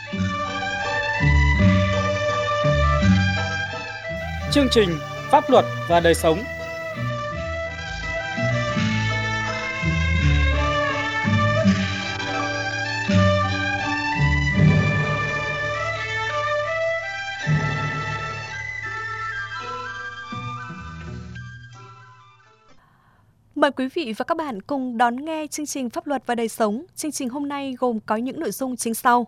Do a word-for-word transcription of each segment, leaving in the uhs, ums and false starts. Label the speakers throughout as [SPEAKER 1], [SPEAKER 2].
[SPEAKER 1] Chương trình Pháp luật và đời sống.
[SPEAKER 2] Mời quý vị và các bạn cùng đón nghe chương trình Pháp luật và đời sống. Chương trình hôm nay gồm có những nội dung chính sau.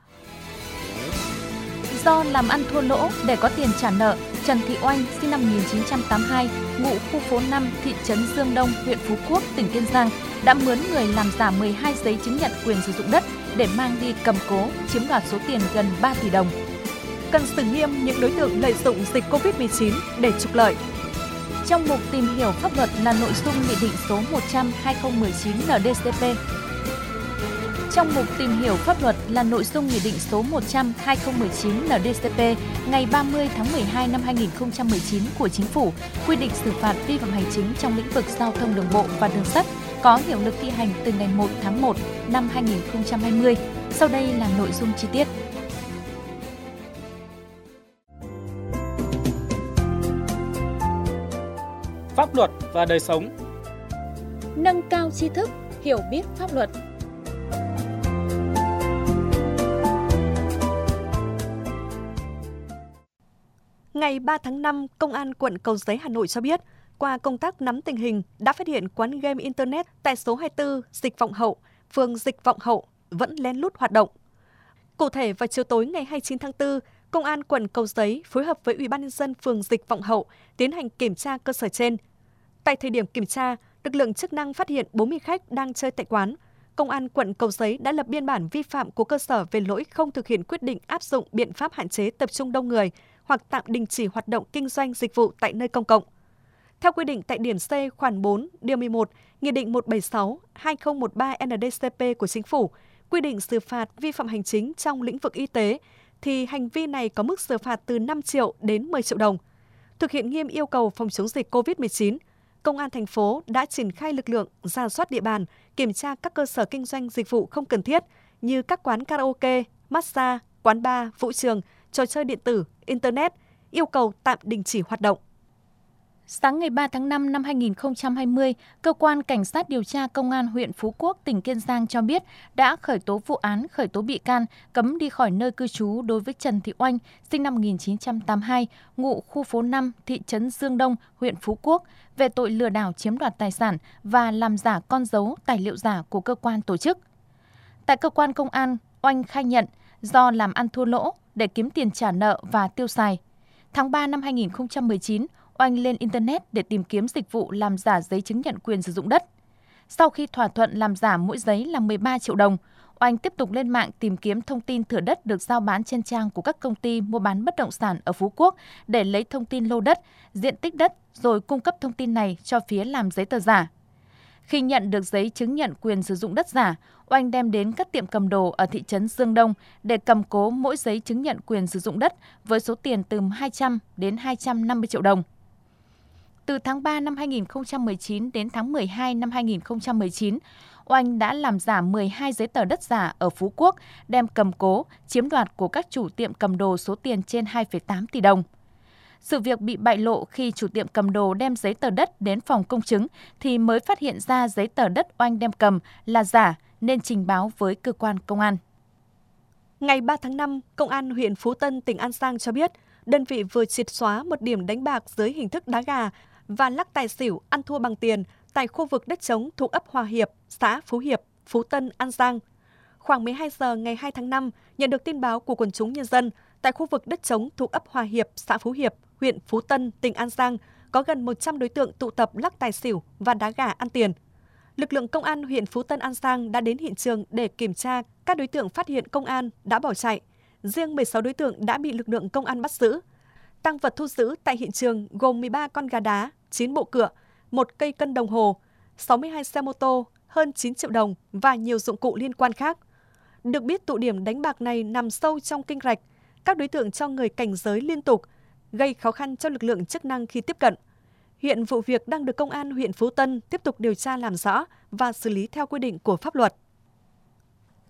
[SPEAKER 2] Do làm ăn thua lỗ để có tiền trả nợ, Trần Thị Oanh, sinh năm một nghìn chín trăm tám mươi hai, ngụ khu phố năm, thị trấn Dương Đông, huyện Phú Quốc, tỉnh Kiên Giang, đã mướn người làm giả mười hai giấy chứng nhận quyền sử dụng đất để mang đi cầm cố, chiếm đoạt số tiền gần ba tỷ đồng. Cần xử nghiêm những đối tượng lợi dụng dịch covid mười chín để trục lợi. Trong mục tìm hiểu pháp luật là nội dung Nghị định số một trăm trên hai nghìn không trăm mười chín N D C P. Trong mục tìm hiểu pháp luật là nội dung Nghị định số một trăm trên hai nghìn không trăm mười chín N D C P ngày ba mươi tháng mười hai năm hai nghìn không trăm mười chín của Chính phủ quy định xử phạt vi phạm hành chính trong lĩnh vực giao thông đường bộ và đường sắt có hiệu lực thi hành từ ngày một tháng một năm hai nghìn không trăm hai mươi. Sau đây là nội dung chi tiết.
[SPEAKER 1] Pháp luật và đời sống.
[SPEAKER 3] Nâng cao tri thức, hiểu biết pháp luật.
[SPEAKER 2] Ngày ba tháng năm, Công an quận Cầu Giấy, Hà Nội cho biết, qua công tác nắm tình hình đã phát hiện quán game Internet tại số hai mươi tư Dịch Vọng Hậu, phường Dịch Vọng Hậu vẫn lén lút hoạt động. Cụ thể, vào chiều tối ngày hai mươi chín tháng tư, Công an quận Cầu Giấy phối hợp với Ủy ban nhân dân phường Dịch Vọng Hậu tiến hành kiểm tra cơ sở trên. Tại thời điểm kiểm tra, lực lượng chức năng phát hiện bốn mươi khách đang chơi tại quán. Công an quận Cầu Giấy đã lập biên bản vi phạm của cơ sở về lỗi không thực hiện quyết định áp dụng biện pháp hạn chế tập trung đông người hoặc tạm đình chỉ hoạt động kinh doanh dịch vụ tại nơi công cộng. Theo quy định tại điểm C khoản bốn, điều mười một, Nghị định một trăm bảy mươi sáu trên hai nghìn không trăm mười ba N D C P của Chính phủ, quy định xử phạt vi phạm hành chính trong lĩnh vực y tế, thì hành vi này có mức xử phạt từ năm triệu đến mười triệu đồng. Thực hiện nghiêm yêu cầu phòng chống dịch covid mười chín, Công an thành phố đã triển khai lực lượng rà soát địa bàn, kiểm tra các cơ sở kinh doanh dịch vụ không cần thiết như các quán karaoke, massage, quán bar, vũ trường, trò chơi điện tử, Internet, yêu cầu tạm đình chỉ hoạt động.
[SPEAKER 3] Sáng ngày ba tháng năm năm hai nghìn không trăm hai mươi, Cơ quan Cảnh sát điều tra Công an huyện Phú Quốc, tỉnh Kiên Giang cho biết đã khởi tố vụ án, khởi tố bị can, cấm đi khỏi nơi cư trú đối với Trần Thị Oanh, sinh năm một nghìn chín trăm tám mươi hai, ngụ khu phố năm, thị trấn Dương Đông, huyện Phú Quốc, về tội lừa đảo chiếm đoạt tài sản và làm giả con dấu, tài liệu giả của cơ quan tổ chức. Tại cơ quan công an, Oanh khai nhận do làm ăn thua lỗ để kiếm tiền trả nợ và tiêu xài. Tháng ba năm hai nghìn không trăm mười chín, Oanh lên Internet để tìm kiếm dịch vụ làm giả giấy chứng nhận quyền sử dụng đất. Sau khi thỏa thuận làm giả mỗi giấy là mười ba triệu đồng, Oanh tiếp tục lên mạng tìm kiếm thông tin thửa đất được giao bán trên trang của các công ty mua bán bất động sản ở Phú Quốc để lấy thông tin lô đất, diện tích đất rồi cung cấp thông tin này cho phía làm giấy tờ giả. Khi nhận được giấy chứng nhận quyền sử dụng đất giả, Oanh đem đến các tiệm cầm đồ ở thị trấn Dương Đông để cầm cố mỗi giấy chứng nhận quyền sử dụng đất với số tiền từ hai trăm đến hai trăm năm mươi triệu đồng. Từ tháng ba năm hai nghìn không trăm mười chín đến tháng mười hai năm hai nghìn không trăm mười chín, Oanh đã làm giả mười hai giấy tờ đất giả ở Phú Quốc, đem cầm cố, chiếm đoạt của các chủ tiệm cầm đồ số tiền trên hai phẩy tám tỷ đồng. Sự việc bị bại lộ khi chủ tiệm cầm đồ đem giấy tờ đất đến phòng công chứng thì mới phát hiện ra giấy tờ đất Oanh đem cầm là giả nên trình báo với cơ quan công an.
[SPEAKER 2] Ngày ba tháng năm, Công an huyện Phú Tân, tỉnh An Giang cho biết, đơn vị vừa triệt xóa một điểm đánh bạc dưới hình thức đá gà và lắc tài xỉu ăn thua bằng tiền tại khu vực đất trống thuộc ấp Hòa Hiệp, xã Phú Hiệp, Phú Tân, An Giang. Khoảng mười hai giờ ngày hai tháng năm, nhận được tin báo của quần chúng nhân dân, tại khu vực đất trống thuộc ấp Hòa Hiệp, xã Phú Hiệp, huyện Phú Tân, tỉnh An Giang, có gần một trăm đối tượng tụ tập lắc tài xỉu và đá gà ăn tiền. Lực lượng công an huyện Phú Tân, An Giang đã đến hiện trường để kiểm tra, các đối tượng phát hiện công an đã bỏ chạy. Riêng mười sáu đối tượng đã bị lực lượng công an bắt giữ. Tang vật thu giữ tại hiện trường gồm mười ba con gà đá, chín bộ cựa, một cây cân đồng hồ, sáu mươi hai xe mô tô, hơn chín triệu đồng và nhiều dụng cụ liên quan khác. Được biết tụ điểm đánh bạc này nằm sâu trong kênh rạch, các đối tượng cho người cảnh giới liên tục, gây khó khăn cho lực lượng chức năng khi tiếp cận. Hiện vụ việc đang được Công an huyện Phú Tân tiếp tục điều tra làm rõ và xử lý theo quy định của pháp luật.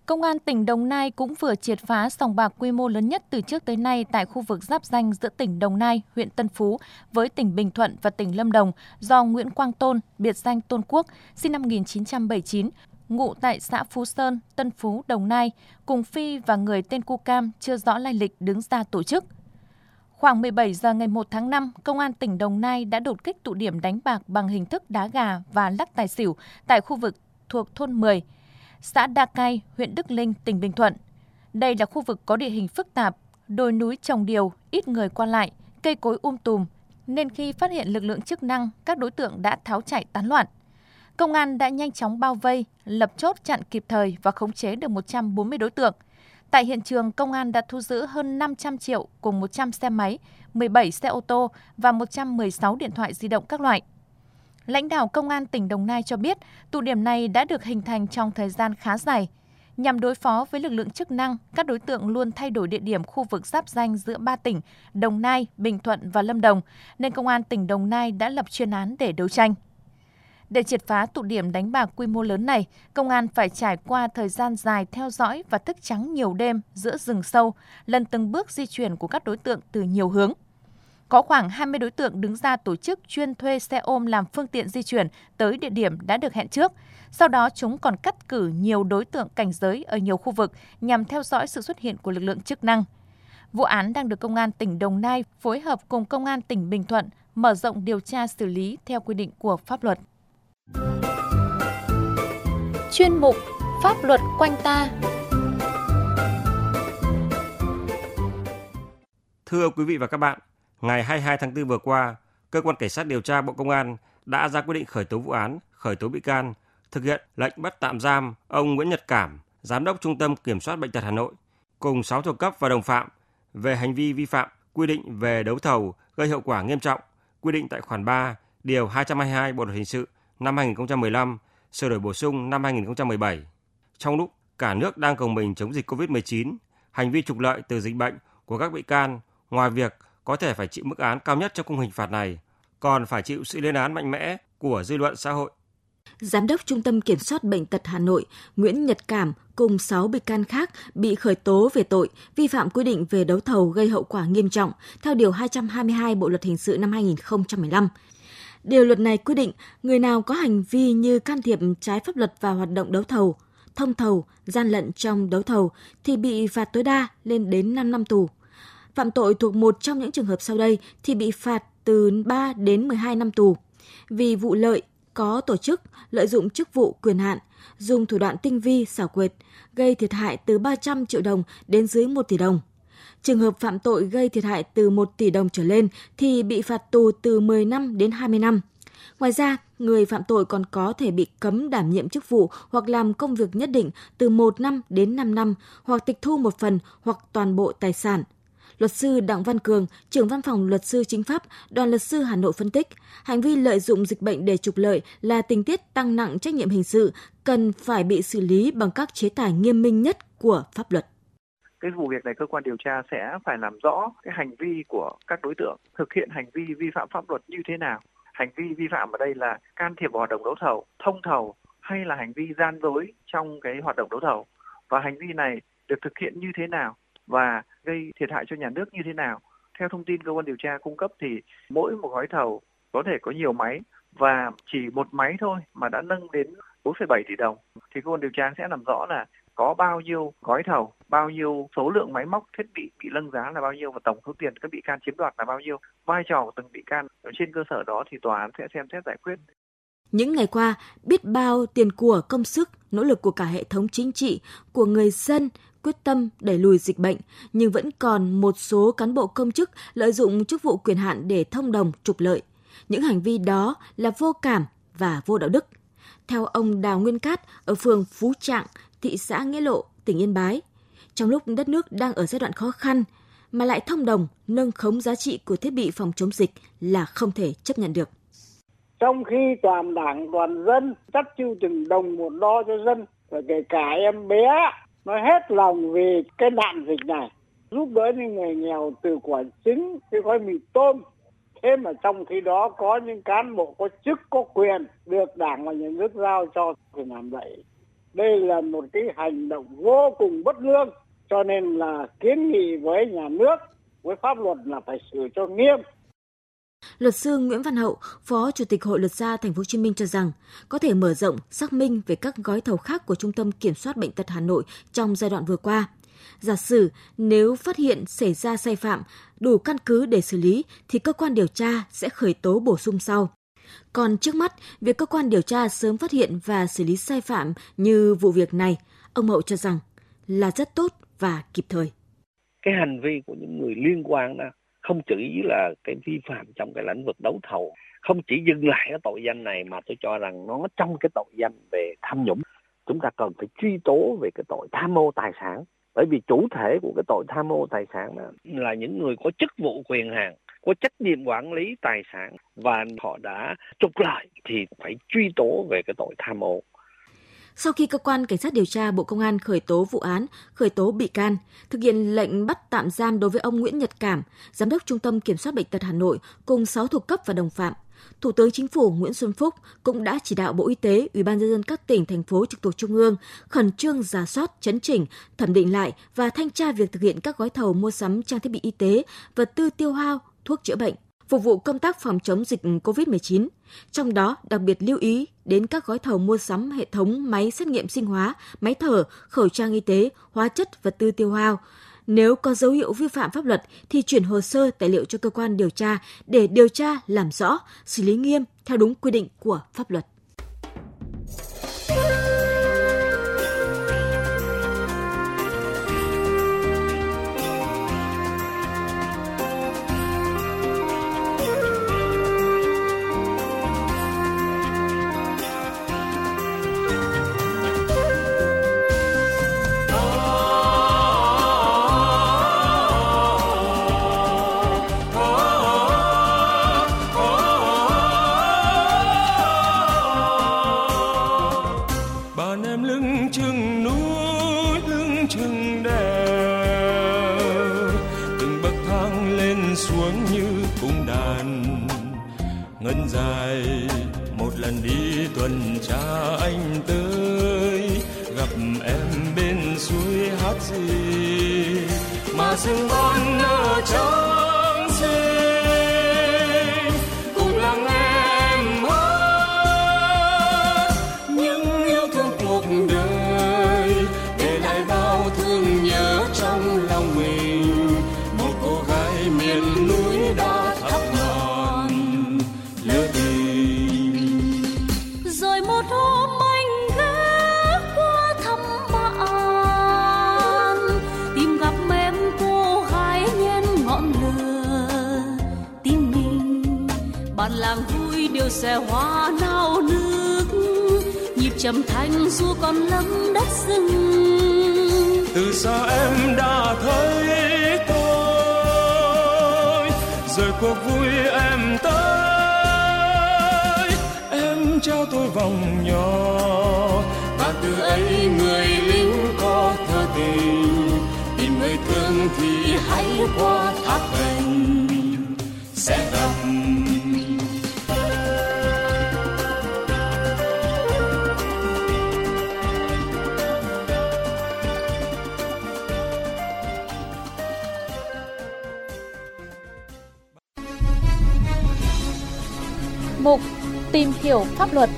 [SPEAKER 3] Công an tỉnh Đồng Nai cũng vừa triệt phá sòng bạc quy mô lớn nhất từ trước tới nay tại khu vực giáp ranh giữa tỉnh Đồng Nai, huyện Tân Phú với tỉnh Bình Thuận và tỉnh Lâm Đồng do Nguyễn Quang Tôn, biệt danh Tôn Quốc, sinh năm một nghìn chín trăm bảy mươi chín, ngụ tại xã Phú Sơn, Tân Phú, Đồng Nai, cùng Phi và người tên Cu Cam chưa rõ lai lịch đứng ra tổ chức. Khoảng mười bảy giờ ngày một tháng năm, Công an tỉnh Đồng Nai đã đột kích tụ điểm đánh bạc bằng hình thức đá gà và lắc tài xỉu tại khu vực thuộc thôn mười, xã Đa Cai, huyện Đức Linh, tỉnh Bình Thuận. Đây là khu vực có địa hình phức tạp, đồi núi trồng điều, ít người qua lại, cây cối um tùm, nên khi phát hiện lực lượng chức năng, các đối tượng đã tháo chạy tán loạn. Công an đã nhanh chóng bao vây, lập chốt chặn kịp thời và khống chế được một trăm bốn mươi đối tượng. Tại hiện trường, công an đã thu giữ hơn năm trăm triệu cùng một trăm xe máy, mười bảy xe ô tô và một trăm mười sáu điện thoại di động các loại. Lãnh đạo Công an tỉnh Đồng Nai cho biết, tụ điểm này đã được hình thành trong thời gian khá dài. Nhằm đối phó với lực lượng chức năng, các đối tượng luôn thay đổi địa điểm khu vực giáp ranh giữa ba tỉnh Đồng Nai, Bình Thuận và Lâm Đồng, nên Công an tỉnh Đồng Nai đã lập chuyên án để đấu tranh. Để triệt phá tụ điểm đánh bạc quy mô lớn này, công an phải trải qua thời gian dài theo dõi và thức trắng nhiều đêm giữa rừng sâu, lần từng bước di chuyển của các đối tượng từ nhiều hướng. Có khoảng hai mươi đối tượng đứng ra tổ chức chuyên thuê xe ôm làm phương tiện di chuyển tới địa điểm đã được hẹn trước. Sau đó chúng còn cắt cử nhiều đối tượng cảnh giới ở nhiều khu vực nhằm theo dõi sự xuất hiện của lực lượng chức năng. Vụ án đang được Công an tỉnh Đồng Nai phối hợp cùng Công an tỉnh Bình Thuận mở rộng điều tra xử lý theo quy định của pháp luật. Chuyên mục Pháp luật quanh ta.
[SPEAKER 4] Thưa quý vị và các bạn, ngày hai mươi hai tháng tư vừa qua, Cơ quan Cảnh sát điều tra Bộ Công an đã ra quyết định khởi tố vụ án, khởi tố bị can, thực hiện lệnh bắt tạm giam ông Nguyễn Nhật Cảm, Giám đốc Trung tâm Kiểm soát Bệnh tật Hà Nội, cùng sáu thuộc cấp và đồng phạm về hành vi vi phạm quy định về đấu thầu gây hậu quả nghiêm trọng, quy định tại khoản ba, điều hai trăm hai mươi hai Bộ luật hình sự năm hai nghìn không trăm mười lăm, sửa đổi bổ sung năm hai nghìn không trăm mười bảy. Trong lúc cả nước đang gồng mình chống dịch covid mười chín, hành vi trục lợi từ dịch bệnh của các bị can, ngoài việc có thể phải chịu mức án cao nhất trong khung hình phạt này, còn phải chịu sự lên án mạnh mẽ của dư luận xã hội.
[SPEAKER 5] Giám đốc Trung tâm Kiểm soát Bệnh tật Hà Nội Nguyễn Nhật Cảm cùng sáu bị can khác bị khởi tố về tội vi phạm quy định về đấu thầu gây hậu quả nghiêm trọng theo Điều hai trăm hai mươi hai Bộ Luật Hình sự năm hai nghìn không trăm mười lăm. Điều luật này quy định người nào có hành vi như can thiệp trái pháp luật vào hoạt động đấu thầu, thông thầu, gian lận trong đấu thầu thì bị phạt tối đa lên đến năm năm tù. Phạm tội thuộc một trong những trường hợp sau đây thì bị phạt từ ba đến mười hai năm tù. Vì vụ lợi, có tổ chức, lợi dụng chức vụ quyền hạn, dùng thủ đoạn tinh vi, xảo quyệt, gây thiệt hại từ ba trăm triệu đồng đến dưới một tỷ đồng. Trường hợp phạm tội gây thiệt hại từ một tỷ đồng trở lên thì bị phạt tù từ mười năm đến hai mươi năm. Ngoài ra, người phạm tội còn có thể bị cấm đảm nhiệm chức vụ hoặc làm công việc nhất định từ một năm đến năm năm, hoặc tịch thu một phần hoặc toàn bộ tài sản. Luật sư Đặng Văn Cường, trưởng văn phòng luật sư chính pháp, Đoàn luật sư Hà Nội phân tích, hành vi lợi dụng dịch bệnh để trục lợi là tình tiết tăng nặng trách nhiệm hình sự, cần phải bị xử lý bằng các chế tài nghiêm minh nhất của pháp luật.
[SPEAKER 6] Cái vụ việc này cơ quan điều tra sẽ phải làm rõ cái hành vi của các đối tượng thực hiện hành vi vi phạm pháp luật như thế nào. Hành vi vi phạm ở đây là can thiệp vào hoạt động đấu thầu, thông thầu hay là hành vi gian dối trong cái hoạt động đấu thầu, và hành vi này được thực hiện như thế nào và gây thiệt hại cho nhà nước như thế nào. Theo thông tin cơ quan điều tra cung cấp thì mỗi một gói thầu có thể có nhiều máy, và chỉ một máy thôi mà đã nâng đến bốn phẩy bảy tỷ đồng. Thì cơ quan điều tra sẽ làm rõ là có bao nhiêu gói thầu, bao nhiêu số lượng máy móc, thiết bị bị nâng giá là bao nhiêu, và tổng số tiền các bị can chiếm đoạt là bao nhiêu, vai trò của từng bị can. Ở trên cơ sở đó thì tòa án sẽ xem xét giải quyết.
[SPEAKER 5] Những ngày qua, biết bao tiền của, công sức, nỗ lực của cả hệ thống chính trị, của người dân quyết tâm đẩy lùi dịch bệnh, nhưng vẫn còn một số cán bộ công chức lợi dụng chức vụ quyền hạn để thông đồng trục lợi. Những hành vi đó là vô cảm và vô đạo đức. Theo ông Đào Nguyên Cát ở phường Phú Trạng, thị xã Nghĩa Lộ, tỉnh Yên Bái, trong lúc đất nước đang ở giai đoạn khó khăn mà lại thông đồng nâng khống giá trị của thiết bị phòng chống dịch là không thể chấp nhận được.
[SPEAKER 7] Trong khi toàn đảng, toàn dân chắt chiu từng đồng một đo cho dân, và kể cả em bé nó hết lòng vì cái nạn dịch này, giúp đỡ những người nghèo từ quả trứng, cái gói mì tôm. Thế mà trong khi đó có những cán bộ có chức, có quyền được đảng và nhà nước giao cho thì làm vậy. Đây là một cái hành động vô cùng bất lương, cho nên là kiến nghị với nhà nước, với pháp luật là phải xử cho nghiêm.
[SPEAKER 5] Luật sư Nguyễn Văn Hậu, Phó Chủ tịch Hội Luật gia Thành phố Hồ Chí Minh cho rằng có thể mở rộng xác minh về các gói thầu khác của Trung tâm Kiểm soát Bệnh tật Hà Nội trong giai đoạn vừa qua. Giả sử nếu phát hiện xảy ra sai phạm đủ căn cứ để xử lý thì cơ quan điều tra sẽ khởi tố bổ sung sau. Còn trước mắt, việc cơ quan điều tra sớm phát hiện và xử lý sai phạm như vụ việc này, ông Hậu cho rằng là rất tốt và kịp thời.
[SPEAKER 8] Cái hành vi của những người liên quan đó không chỉ là cái vi phạm trong cái lĩnh vực đấu thầu, không chỉ dừng lại cái tội danh này mà tôi cho rằng nó trong cái tội danh về tham nhũng. Chúng ta cần phải truy tố về cái tội tham mô tài sản. Bởi vì chủ thể của cái tội tham mô tài sản đó là những người có chức vụ quyền hạn, có trách nhiệm quản lý tài sản và họ đã trục lợi thì phải truy tố về cái tội tham mô.
[SPEAKER 5] Sau khi Cơ quan Cảnh sát điều tra Bộ Công an khởi tố vụ án, khởi tố bị can, thực hiện lệnh bắt tạm giam đối với ông Nguyễn Nhật Cảm, Giám đốc Trung tâm Kiểm soát Bệnh tật Hà Nội cùng sáu thuộc cấp và đồng phạm, Thủ tướng Chính phủ Nguyễn Xuân Phúc cũng đã chỉ đạo Bộ Y tế, Ủy ban nhân dân các tỉnh, thành phố trực thuộc Trung ương khẩn trương rà soát, chấn chỉnh, thẩm định lại và thanh tra việc thực hiện các gói thầu mua sắm trang thiết bị y tế, vật tư tiêu hao, thuốc chữa bệnh, phục vụ công tác phòng chống dịch covid mười chín. Trong đó, đặc biệt lưu ý đến các gói thầu mua sắm hệ thống máy xét nghiệm sinh hóa, máy thở, khẩu trang y tế, hóa chất, vật tư tiêu hao. Nếu có dấu hiệu vi phạm pháp luật thì chuyển hồ sơ tài liệu cho cơ quan điều tra để điều tra, làm rõ, xử lý nghiêm theo đúng quy định của pháp luật.
[SPEAKER 9] Ngân dài một lần đi tuần tra anh tới gặp em bên suối hát gì mà rừng non nở trắng xinh cùng lắng nghe em hát những yêu thương cuộc đời để lại bao thương nhớ trong lòng mình. Một cô gái miền núi đã thắp ngọn lửa tình.
[SPEAKER 10] Rồi một hôm anh ghé qua thăm bạn, tìm gặp em cô gái nhen ngọn lửa tim mình. Bạn làng vui điều xe hoa nao nước, nhịp trầm thanh du còn lắm đất rừng.
[SPEAKER 9] Từ xa em đã thấy tôi, rồi cuộc vui em tới, em trao tôi vòng nhỏ. Và từ ấy người lính có thơ tình, tìm người thương thì hãy qua thác gành sẽ gặp.
[SPEAKER 3] Mục Tìm hiểu pháp luật.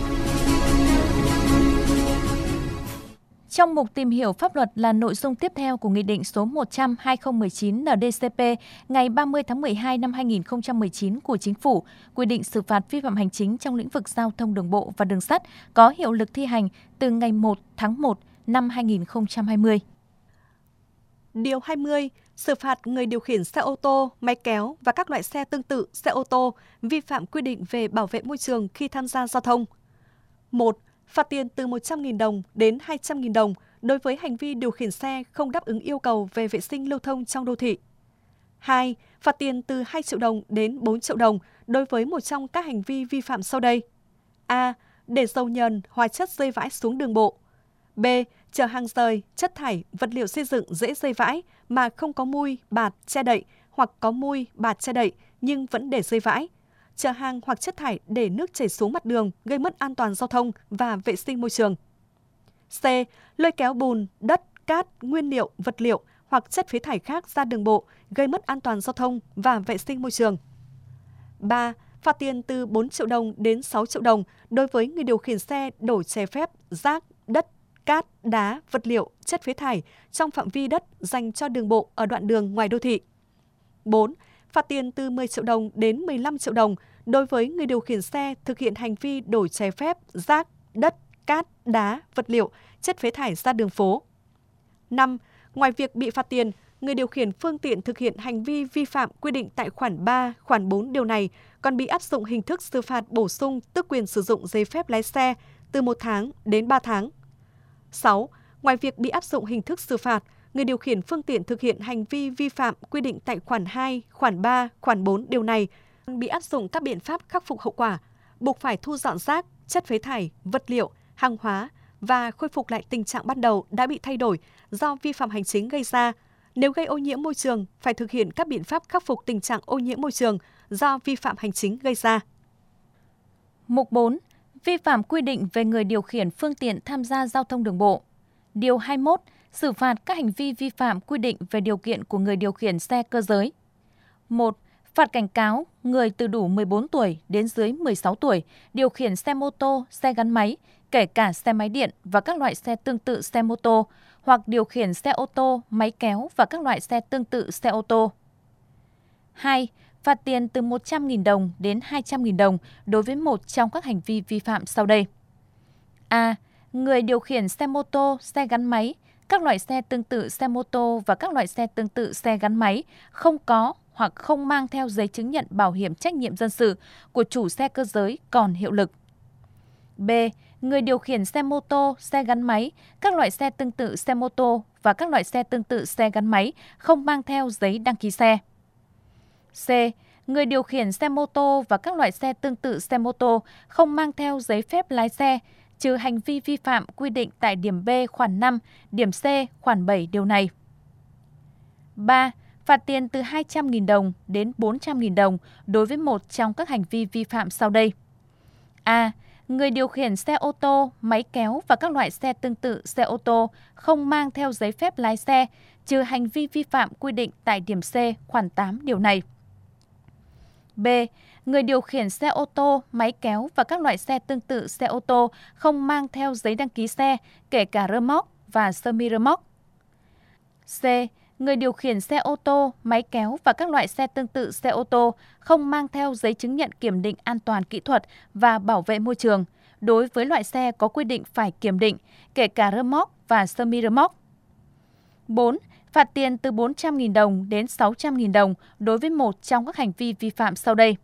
[SPEAKER 3] Trong mục Tìm hiểu pháp luật là nội dung tiếp theo của Nghị định số một trăm trên hai nghìn không trăm mười chín N D C P ngày ba mươi tháng mười hai năm hai nghìn không trăm mười chín của Chính phủ, quy định xử phạt vi phạm hành chính trong lĩnh vực giao thông đường bộ và đường sắt có hiệu lực thi hành từ ngày một tháng một năm hai nghìn không trăm hai mươi.
[SPEAKER 2] Điều hai mươi. Xử phạt người điều khiển xe ô tô, máy kéo và các loại xe tương tự xe ô tô vi phạm quy định về bảo vệ môi trường khi tham gia giao thông. một. Phạt tiền từ một trăm nghìn đồng đến hai trăm nghìn đồng đối với hành vi điều khiển xe không đáp ứng yêu cầu về vệ sinh lưu thông trong đô thị. hai. Phạt tiền từ hai triệu đồng đến bốn triệu đồng đối với một trong các hành vi vi phạm sau đây. A. Để dầu nhờn, hóa chất rơi vãi xuống đường bộ. B. Chở hàng rời, chất thải, vật liệu xây dựng dễ rơi vãi mà không có mui, bạt, che đậy hoặc có mui, bạt, che đậy nhưng vẫn để rơi vãi. Chở hàng hoặc chất thải để nước chảy xuống mặt đường gây mất an toàn giao thông và vệ sinh môi trường. C. Lôi kéo bùn, đất, cát, nguyên liệu, vật liệu hoặc chất phế thải khác ra đường bộ, gây mất an toàn giao thông và vệ sinh môi trường. ba. Phạt tiền từ bốn triệu đồng đến sáu triệu đồng đối với người điều khiển xe đổ trái phép rác, đất, cát, đá, vật liệu, chất phế thải trong phạm vi đất dành cho đường bộ ở đoạn đường ngoài đô thị. bốn. Phạt tiền từ mười triệu đồng đến mười lăm triệu đồng đối với người điều khiển xe thực hiện hành vi đổ trái phép rác, đất, cát, đá, vật liệu, chất phế thải ra đường phố. năm. Ngoài việc bị phạt tiền, người điều khiển phương tiện thực hiện hành vi vi phạm quy định tại khoản ba, khoản bốn điều này còn bị áp dụng hình thức xử phạt bổ sung tước quyền sử dụng giấy phép lái xe từ một tháng đến ba tháng. sáu. Ngoài việc bị áp dụng hình thức xử phạt, người điều khiển phương tiện thực hiện hành vi vi phạm quy định tại khoản hai, khoản ba, khoản bốn điều này bị áp dụng các biện pháp khắc phục hậu quả, buộc phải thu dọn rác, chất phế thải, vật liệu, hàng hóa và khôi phục lại tình trạng ban đầu đã bị thay đổi do vi phạm hành chính gây ra. Nếu gây ô nhiễm môi trường, phải thực hiện các biện pháp khắc phục tình trạng ô nhiễm môi trường do vi phạm hành chính gây ra.
[SPEAKER 3] Mục bốn. Vi phạm quy định về người điều khiển phương tiện tham gia giao thông đường bộ. Điều hai mươi mốt. Xử phạt các hành vi vi phạm quy định về điều kiện của người điều khiển xe cơ giới. một. Phạt cảnh cáo người từ đủ mười bốn tuổi đến dưới mười sáu tuổi điều khiển xe mô tô, xe gắn máy, kể cả xe máy điện và các loại xe tương tự xe mô tô, hoặc điều khiển xe ô tô, máy kéo và các loại xe tương tự xe ô tô. hai. Phạt tiền từ một trăm nghìn đồng đến hai trăm nghìn đồng đối với một trong các hành vi vi phạm sau đây. A. Người điều khiển xe mô tô, xe gắn máy, các loại xe tương tự xe mô tô và các loại xe tương tự xe gắn máy không có hoặc không mang theo giấy chứng nhận bảo hiểm trách nhiệm dân sự của chủ xe cơ giới còn hiệu lực. B. Người điều khiển xe mô tô, xe gắn máy, các loại xe tương tự xe mô tô và các loại xe tương tự xe gắn máy không mang theo giấy đăng ký xe. C. Người điều khiển xe mô tô và các loại xe tương tự xe mô tô không mang theo giấy phép lái xe, trừ hành vi vi phạm quy định tại điểm B khoản năm, điểm C khoản bảy điều này. ba. Phạt tiền từ hai trăm nghìn đồng đến bốn trăm nghìn đồng đối với một trong các hành vi vi phạm sau đây. A. Người điều khiển xe ô tô, máy kéo và các loại xe tương tự xe ô tô không mang theo giấy phép lái xe, trừ hành vi vi phạm quy định tại điểm C khoản tám điều này. B. Người điều khiển xe ô tô, máy kéo và các loại xe tương tự xe ô tô không mang theo giấy đăng ký xe, kể cả rơ móc và sơ-mi rơ móc. C. Người điều khiển xe ô tô, máy kéo và các loại xe tương tự xe ô tô không mang theo giấy chứng nhận kiểm định an toàn kỹ thuật và bảo vệ môi trường đối với loại xe có quy định phải kiểm định, kể cả rơ móc và sơ-mi rơ móc. bốn. Phạt tiền từ bốn trăm nghìn đồng đến sáu trăm nghìn đồng đối với một trong các hành vi vi phạm sau đây.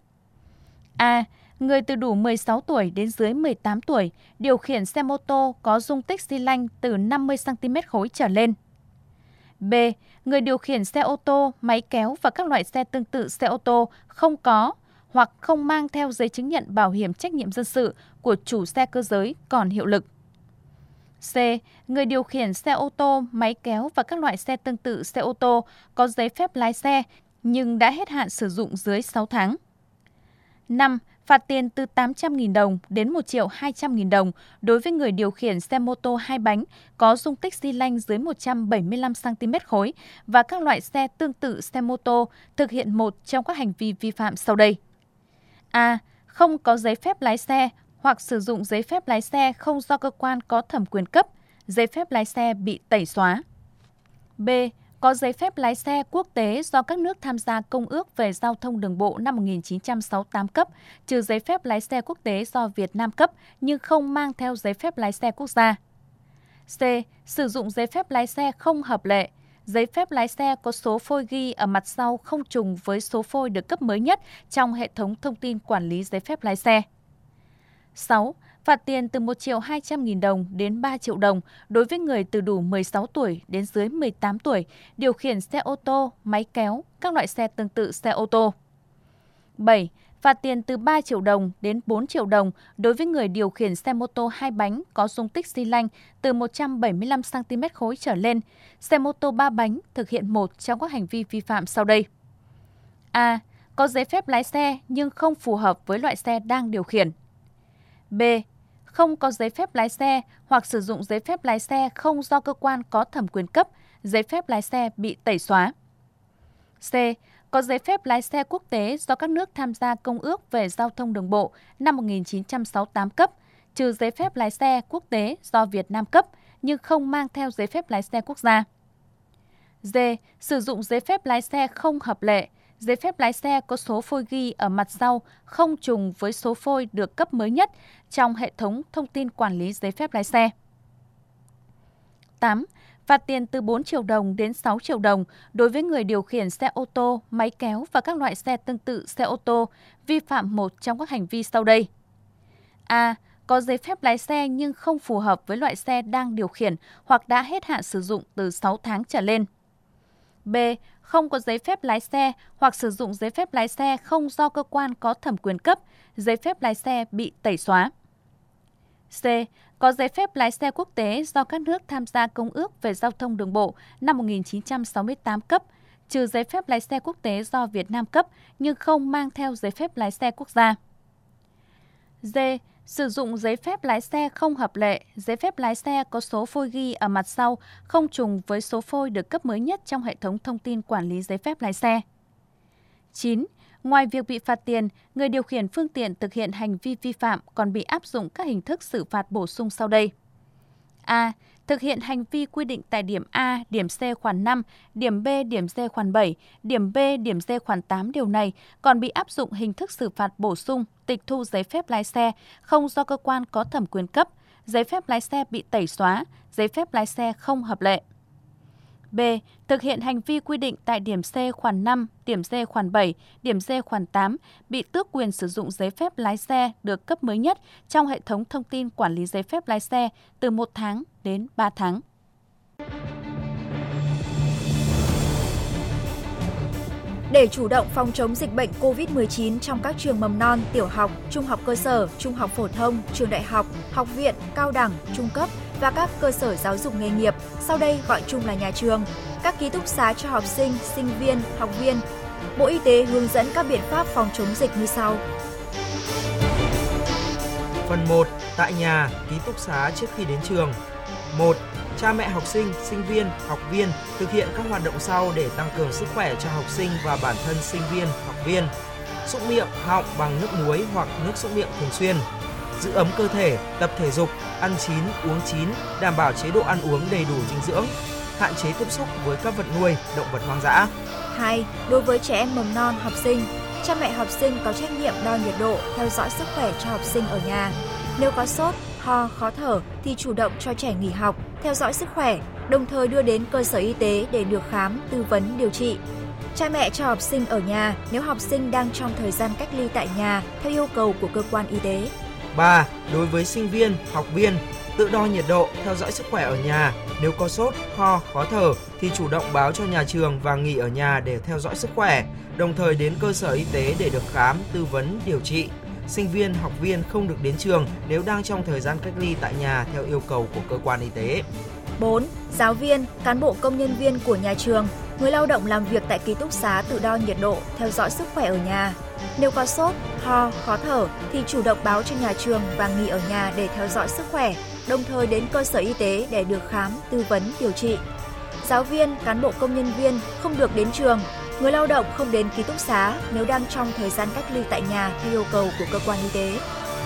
[SPEAKER 3] A. Người từ đủ mười sáu tuổi đến dưới mười tám tuổi điều khiển xe mô tô có dung tích xi lanh từ năm mươi xăng ti mét khối trở lên. B. Người điều khiển xe ô tô, máy kéo và các loại xe tương tự xe ô tô không có hoặc không mang theo giấy chứng nhận bảo hiểm trách nhiệm dân sự của chủ xe cơ giới còn hiệu lực. C. Người điều khiển xe ô tô, máy kéo và các loại xe tương tự xe ô tô có giấy phép lái xe nhưng đã hết hạn sử dụng dưới sáu tháng. năm. Phạt tiền từ tám trăm nghìn đồng đến một triệu hai trăm nghìn đồng đối với người điều khiển xe mô tô hai bánh có dung tích xi lanh dưới một trăm bảy mươi lăm xăng ti mét khối và các loại xe tương tự xe mô tô thực hiện một trong các hành vi vi phạm sau đây. A. Không có giấy phép lái xe hoặc sử dụng giấy phép lái xe không do cơ quan có thẩm quyền cấp, giấy phép lái xe bị tẩy xóa. B. Có giấy phép lái xe quốc tế do các nước tham gia Công ước về Giao thông Đường bộ năm một nghìn chín trăm sáu mươi tám cấp, trừ giấy phép lái xe quốc tế do Việt Nam cấp nhưng không mang theo giấy phép lái xe quốc gia. C. Sử dụng giấy phép lái xe không hợp lệ. Giấy phép lái xe có số phôi ghi ở mặt sau không trùng với số phôi được cấp mới nhất trong hệ thống thông tin quản lý giấy phép lái xe. sáu. Phạt tiền từ một triệu hai trăm nghìn đồng đến ba triệu đồng đối với người từ đủ mười sáu tuổi đến dưới mười tám tuổi điều khiển xe ô tô, máy kéo, các loại xe tương tự xe ô tô. bảy. Phạt tiền từ ba triệu đồng đến bốn triệu đồng đối với người điều khiển xe mô tô hai bánh có dung tích xi lanh từ một trăm bảy mươi lăm xăng ti mét khối trở lên, xe mô tô ba bánh thực hiện một trong các hành vi vi phạm sau đây. A. Có giấy phép lái xe nhưng không phù hợp với loại xe đang điều khiển. B. không có giấy phép lái xe hoặc sử dụng giấy phép lái xe không do cơ quan có thẩm quyền cấp, giấy phép lái xe bị tẩy xóa. C. Có giấy phép lái xe quốc tế do các nước tham gia Công ước về Giao thông Đường bộ năm một nghìn chín trăm sáu mươi tám cấp, trừ giấy phép lái xe quốc tế do Việt Nam cấp, nhưng không mang theo giấy phép lái xe quốc gia. D. Sử dụng giấy phép lái xe không hợp lệ, giấy phép lái xe có số phôi ghi ở mặt sau không trùng với số phôi được cấp mới nhất trong hệ thống thông tin quản lý giấy phép lái xe. tám. Phạt tiền từ bốn triệu đồng đến sáu triệu đồng đối với người điều khiển xe ô tô, máy kéo và các loại xe tương tự xe ô tô vi phạm một trong các hành vi sau đây. A. Có giấy phép lái xe nhưng không phù hợp với loại xe đang điều khiển hoặc đã hết hạn sử dụng từ sáu tháng trở lên. B. Không có giấy phép lái xe hoặc sử dụng giấy phép lái xe không do cơ quan có thẩm quyền cấp, giấy phép lái xe bị tẩy xóa. C. Có giấy phép lái xe quốc tế do các nước tham gia Công ước về Giao thông Đường bộ năm một nghìn chín trăm sáu mươi tám cấp, trừ giấy phép lái xe quốc tế do Việt Nam cấp nhưng không mang theo giấy phép lái xe quốc gia. D. Sử dụng giấy phép lái xe không hợp lệ, giấy phép lái xe có số phôi ghi ở mặt sau không trùng với số phôi được cấp mới nhất trong hệ thống thông tin quản lý giấy phép lái xe. chín. Ngoài việc bị phạt tiền, người điều khiển phương tiện thực hiện hành vi vi phạm còn bị áp dụng các hình thức xử phạt bổ sung sau đây. A. Thực hiện hành vi quy định tại điểm A, điểm C khoản năm, điểm B, điểm C khoản bảy, điểm B, điểm C khoản tám điều này còn bị áp dụng hình thức xử phạt bổ sung, tịch thu giấy phép lái xe không do cơ quan có thẩm quyền cấp, giấy phép lái xe bị tẩy xóa, giấy phép lái xe không hợp lệ. B. Thực hiện hành vi quy định tại điểm C khoản năm, điểm C khoản bảy, điểm C khoản tám, bị tước quyền sử dụng giấy phép lái xe được cấp mới nhất trong hệ thống thông tin quản lý giấy phép lái xe từ một tháng đến ba tháng.
[SPEAKER 2] Để chủ động phòng chống dịch bệnh covid mười chín trong các trường mầm non, tiểu học, trung học cơ sở, trung học phổ thông, trường đại học, học viện, cao đẳng, trung cấp và các cơ sở giáo dục nghề nghiệp, sau đây gọi chung là nhà trường, các ký túc xá cho học sinh, sinh viên, học viên, Bộ Y tế hướng dẫn các biện pháp phòng chống dịch như sau.
[SPEAKER 11] Phần một. Tại nhà, ký túc xá trước khi đến trường. một. Cha mẹ học sinh, sinh viên, học viên thực hiện các hoạt động sau để tăng cường sức khỏe cho học sinh và bản thân sinh viên, học viên. Súc miệng, họng bằng nước muối hoặc nước súc miệng thường xuyên. Giữ ấm cơ thể, tập thể dục, ăn chín, uống chín, đảm bảo chế độ ăn uống đầy đủ dinh dưỡng. Hạn chế tiếp xúc với các vật nuôi, động vật hoang dã.
[SPEAKER 2] hai. Đối với trẻ em mầm non, học sinh, cha mẹ học sinh có trách nhiệm đo nhiệt độ, theo dõi sức khỏe cho học sinh ở nhà. Nếu có sốt, ho, khó thở thì chủ động cho trẻ nghỉ học, theo dõi sức khỏe, đồng thời đưa đến cơ sở y tế để được khám, tư vấn, điều trị. Cha mẹ cho học sinh ở nhà nếu học sinh đang trong thời gian cách ly tại nhà theo yêu cầu của cơ quan y tế.
[SPEAKER 11] ba. Đối với sinh viên, học viên, tự đo nhiệt độ, theo dõi sức khỏe ở nhà. Nếu có sốt, ho, khó thở thì chủ động báo cho nhà trường và nghỉ ở nhà để theo dõi sức khỏe, đồng thời đến cơ sở y tế để được khám, tư vấn, điều trị. Sinh viên, học viên không được đến trường nếu đang trong thời gian cách ly tại nhà theo yêu cầu của cơ quan y tế.
[SPEAKER 2] bốn. Giáo viên, cán bộ công nhân viên của nhà trường, người lao động làm việc tại ký túc xá tự đo nhiệt độ, theo dõi sức khỏe ở nhà. Nếu có sốt, ho, khó thở thì chủ động báo cho nhà trường và nghỉ ở nhà để theo dõi sức khỏe, đồng thời đến cơ sở y tế để được khám, tư vấn, điều trị. Giáo viên, cán bộ công nhân viên không được đến trường, người lao động không đến ký túc xá nếu đang trong thời gian cách ly tại nhà theo yêu cầu của cơ quan y tế.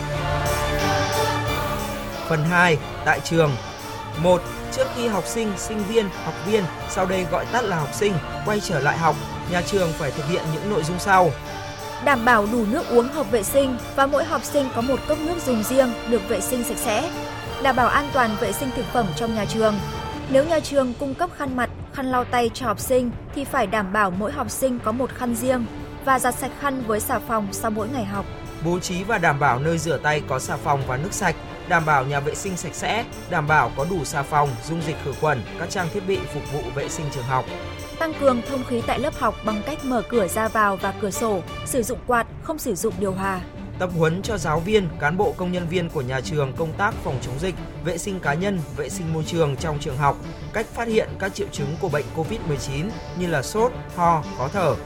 [SPEAKER 11] Phần hai. Tại trường. một. Trước khi học sinh, sinh viên, học viên, sau đây gọi tắt là học sinh, quay trở lại học, nhà trường phải thực hiện những nội dung sau.
[SPEAKER 2] Đảm bảo đủ nước uống hợp vệ sinh và mỗi học sinh có một cốc nước dùng riêng được vệ sinh sạch sẽ. Đảm bảo an toàn vệ sinh thực phẩm trong nhà trường. Nếu nhà trường cung cấp khăn mặt, khăn lau tay cho học sinh thì phải đảm bảo mỗi học sinh có một khăn riêng và giặt sạch khăn với xà phòng sau mỗi ngày học.
[SPEAKER 11] Bố trí và đảm bảo nơi rửa tay có xà phòng và nước sạch, đảm bảo nhà vệ sinh sạch sẽ, đảm bảo có đủ xà phòng, dung dịch khử khuẩn, các trang thiết bị phục vụ vệ sinh trường học.
[SPEAKER 2] Tăng cường thông khí tại lớp học bằng cách mở cửa ra vào và cửa sổ, sử dụng quạt, không sử dụng điều hòa.
[SPEAKER 11] Tập huấn cho giáo viên, cán bộ công nhân viên của nhà trường công tác phòng chống dịch, vệ sinh cá nhân, vệ sinh môi trường trong trường học, cách phát hiện các triệu chứng của bệnh covid mười chín như là sốt, ho, khó thở.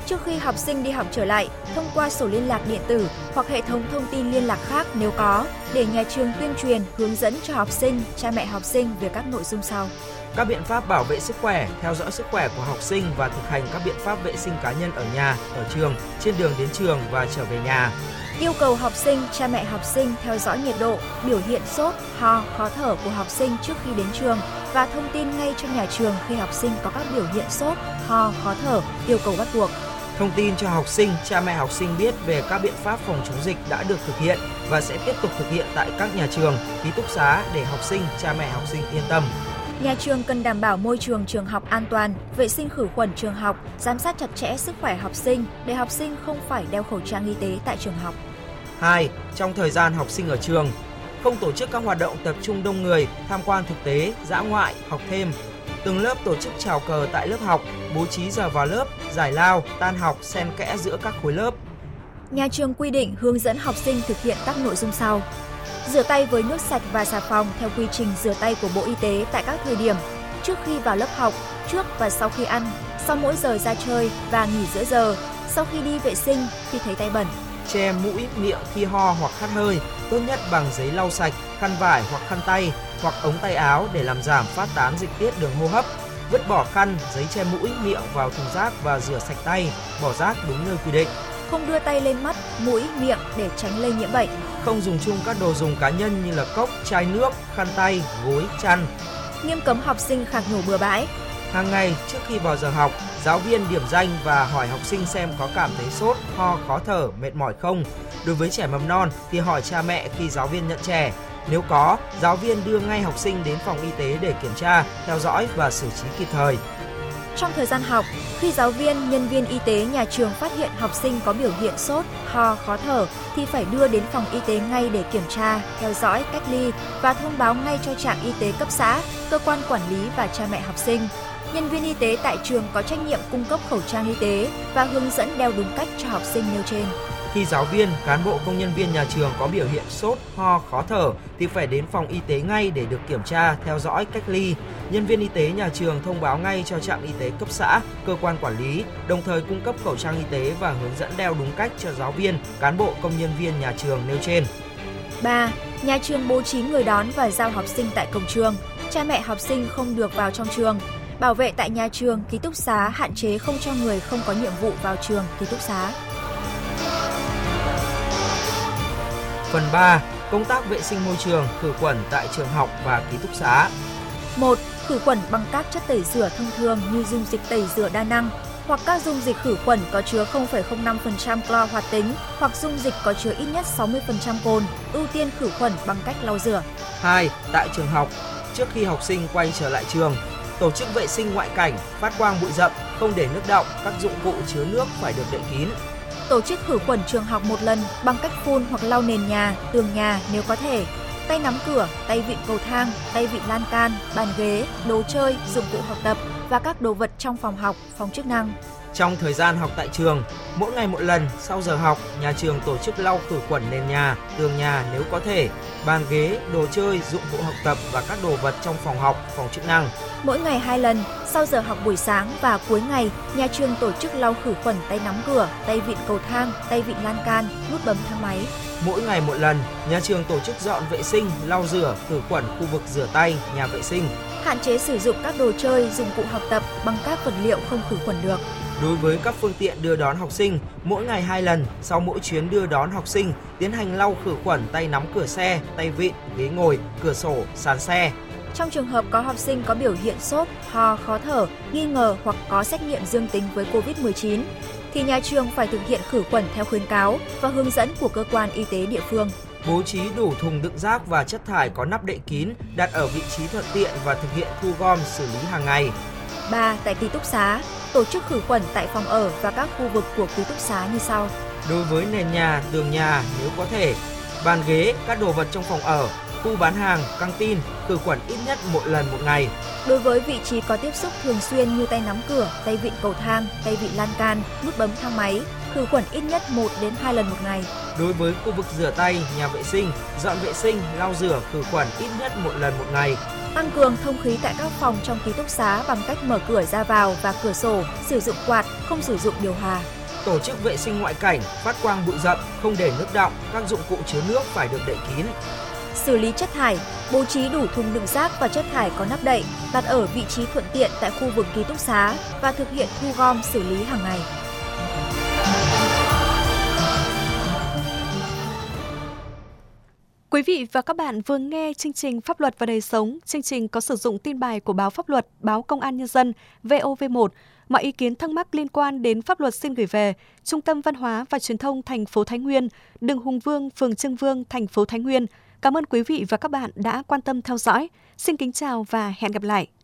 [SPEAKER 12] Trước khi học sinh đi học trở lại, thông qua sổ liên lạc điện tử hoặc hệ thống thông tin liên lạc khác nếu có, để nhà trường tuyên truyền, hướng dẫn cho học sinh, cha mẹ học sinh về các nội dung sau.
[SPEAKER 11] Các biện pháp bảo vệ sức khỏe, theo dõi sức khỏe của học sinh và thực hành các biện pháp vệ sinh cá nhân ở nhà, ở trường, trên đường đến trường và trở về nhà.
[SPEAKER 12] Yêu cầu học sinh, cha mẹ học sinh theo dõi nhiệt độ, biểu hiện sốt, ho, khó thở của học sinh trước khi đến trường và thông tin ngay cho nhà trường khi học sinh có các biểu hiện sốt, ho, khó thở, yêu cầu bắt buộc.
[SPEAKER 11] Thông tin cho học sinh, cha mẹ học sinh biết về các biện pháp phòng chống dịch đã được thực hiện và sẽ tiếp tục thực hiện tại các nhà trường, ký túc xá để học sinh, cha mẹ học sinh yên tâm.
[SPEAKER 12] Nhà trường cần đảm bảo môi trường trường học an toàn, vệ sinh khử khuẩn trường học, giám sát chặt chẽ sức khỏe học sinh để học sinh không phải đeo khẩu trang y tế tại trường học.
[SPEAKER 11] hai. Trong thời gian học sinh ở trường, không tổ chức các hoạt động tập trung đông người, tham quan thực tế, dã ngoại, học thêm. Từng lớp tổ chức chào cờ tại lớp học, bố trí giờ vào lớp, giải lao, tan học xen kẽ giữa các khối lớp.
[SPEAKER 12] Nhà trường quy định hướng dẫn học sinh thực hiện các nội dung sau. Rửa tay với nước sạch và xà phòng theo quy trình rửa tay của Bộ Y tế tại các thời điểm trước khi vào lớp học, trước và sau khi ăn, sau mỗi giờ ra chơi và nghỉ giữa giờ, sau khi đi vệ sinh, khi thấy tay bẩn.
[SPEAKER 11] Che mũi, miệng khi ho hoặc hắt hơi, tốt nhất bằng giấy lau sạch, khăn vải hoặc khăn tay hoặc ống tay áo để làm giảm phát tán dịch tiết đường hô hấp. Vứt bỏ khăn, giấy che mũi, miệng vào thùng rác và rửa sạch tay, bỏ rác đúng nơi quy định.
[SPEAKER 12] Không đưa tay lên mắt, mũi, miệng để tránh lây nhiễm bệnh.
[SPEAKER 11] Không dùng chung các đồ dùng cá nhân như là cốc, chai nước, khăn tay, gối, chăn.
[SPEAKER 12] Nghiêm cấm học sinh khạc nhổ bừa bãi.
[SPEAKER 11] Hàng ngày trước khi vào giờ học, giáo viên điểm danh và hỏi học sinh xem có cảm thấy sốt, ho, khó thở, mệt mỏi không. Đối với trẻ mầm non thì hỏi cha mẹ khi giáo viên nhận trẻ. Nếu có, giáo viên đưa ngay học sinh đến phòng y tế để kiểm tra, theo dõi và xử trí kịp thời.
[SPEAKER 12] Trong thời gian học, khi giáo viên, nhân viên y tế nhà trường phát hiện học sinh có biểu hiện sốt, ho, khó thở thì phải đưa đến phòng y tế ngay để kiểm tra, theo dõi, cách ly và thông báo ngay cho trạm y tế cấp xã, cơ quan quản lý và cha mẹ học sinh. Nhân viên y tế tại trường có trách nhiệm cung cấp khẩu trang y tế và hướng dẫn đeo đúng cách cho học sinh nêu trên.
[SPEAKER 11] Khi giáo viên, cán bộ công nhân viên nhà trường có biểu hiện sốt, ho, khó thở thì phải đến phòng y tế ngay để được kiểm tra, theo dõi, cách ly. Nhân viên y tế nhà trường thông báo ngay cho trạm y tế cấp xã, cơ quan quản lý, đồng thời cung cấp khẩu trang y tế và hướng dẫn đeo đúng cách cho giáo viên, cán bộ công nhân viên nhà trường nêu trên.
[SPEAKER 12] ba. Nhà trường bố trí người đón và giao học sinh tại cổng trường. Cha mẹ học sinh không được vào trong trường. Bảo vệ tại nhà trường, ký túc xá hạn chế không cho người không có nhiệm vụ vào trường, ký túc xá.
[SPEAKER 11] Phần ba. Công tác vệ sinh môi trường, khử khuẩn tại trường học và ký túc xá.
[SPEAKER 12] một. Khử khuẩn bằng các chất tẩy rửa thông thường như dung dịch tẩy rửa đa năng hoặc các dung dịch khử khuẩn có chứa không phẩy không năm phần trăm clo hoạt tính hoặc dung dịch có chứa ít nhất sáu mươi phần trăm cồn, ưu tiên khử khuẩn bằng cách lau rửa.
[SPEAKER 11] hai. Tại trường học, trước khi học sinh quay trở lại trường, tổ chức vệ sinh ngoại cảnh, phát quang bụi rậm, không để nước đọng, các dụng cụ chứa nước phải được đậy kín.
[SPEAKER 12] Tổ chức khử khuẩn trường học một lần bằng cách phun hoặc lau nền nhà, tường nhà nếu có thể. Tay nắm cửa, tay vịn cầu thang, tay vịn lan can, bàn ghế, đồ chơi, dụng cụ học tập và các đồ vật trong phòng học, phòng chức năng.
[SPEAKER 11] Trong thời gian học tại trường, mỗi ngày một lần sau giờ học, nhà trường tổ chức lau khử khuẩn nền nhà, tường nhà nếu có thể, bàn ghế, đồ chơi, dụng cụ học tập và các đồ vật trong phòng học, phòng chức năng.
[SPEAKER 12] Mỗi ngày hai lần, sau giờ học buổi sáng và cuối ngày, nhà trường tổ chức lau khử khuẩn tay nắm cửa, tay vịn cầu thang, tay vịn lan can, nút bấm thang máy.
[SPEAKER 11] Mỗi ngày một lần, nhà trường tổ chức dọn vệ sinh, lau rửa, khử khuẩn khu vực rửa tay, nhà vệ sinh.
[SPEAKER 12] Hạn chế sử dụng các đồ chơi, dụng cụ học tập bằng các vật liệu không khử khuẩn được.
[SPEAKER 11] Đối với các phương tiện đưa đón học sinh, mỗi ngày hai lần, sau mỗi chuyến đưa đón học sinh, tiến hành lau khử khuẩn tay nắm cửa xe, tay vịn, ghế ngồi, cửa sổ, sàn xe.
[SPEAKER 12] Trong trường hợp có học sinh có biểu hiện sốt, ho, khó thở, nghi ngờ hoặc có xét nghiệm dương tính với cô vít mười chín, thì nhà trường phải thực hiện khử khuẩn theo khuyến cáo và hướng dẫn của cơ quan y tế địa phương.
[SPEAKER 11] Bố trí đủ thùng đựng rác và chất thải có nắp đậy kín, đặt ở vị trí thuận tiện và thực hiện thu gom xử lý hàng ngày.
[SPEAKER 12] ba. Tại ký túc xá, tổ chức khử khuẩn tại phòng ở và các khu vực của ký túc xá như sau.
[SPEAKER 11] Đối với nền nhà, tường nhà nếu có thể, bàn ghế, các đồ vật trong phòng ở, khu bán hàng, căng tin, khử khuẩn ít nhất một lần một ngày.
[SPEAKER 12] Đối với vị trí có tiếp xúc thường xuyên như tay nắm cửa, tay vịn cầu thang, tay vịn lan can, nút bấm thang máy, khử khuẩn ít nhất một đến hai lần một ngày.
[SPEAKER 11] Đối với khu vực rửa tay, nhà vệ sinh, dọn vệ sinh, lau rửa, khử khuẩn ít nhất một lần một ngày.
[SPEAKER 12] Tăng cường thông khí tại các phòng trong ký túc xá bằng cách mở cửa ra vào và cửa sổ, sử dụng quạt, không sử dụng điều hòa.
[SPEAKER 11] tổ chức vệ sinh ngoại cảnh, phát quang bụi rậm, không để nước đọng, các dụng cụ chứa nước phải được đậy kín.
[SPEAKER 12] Xử lý chất thải, bố trí đủ thùng đựng rác và chất thải có nắp đậy, đặt ở vị trí thuận tiện tại khu vực ký túc xá và thực hiện thu gom xử lý hàng ngày.
[SPEAKER 2] Quý vị và các bạn vừa nghe chương trình Pháp luật và đời sống. Chương trình có sử dụng tin bài của báo Pháp luật, báo Công an Nhân dân, vê o vê một. Mọi ý kiến thắc mắc liên quan đến pháp luật xin gửi về Trung tâm Văn hóa và Truyền thông thành phố Thái Nguyên, đường Hùng Vương, phường Trưng Vương, thành phố Thái Nguyên. Cảm ơn quý vị và các bạn đã quan tâm theo dõi. Xin kính chào và hẹn gặp lại.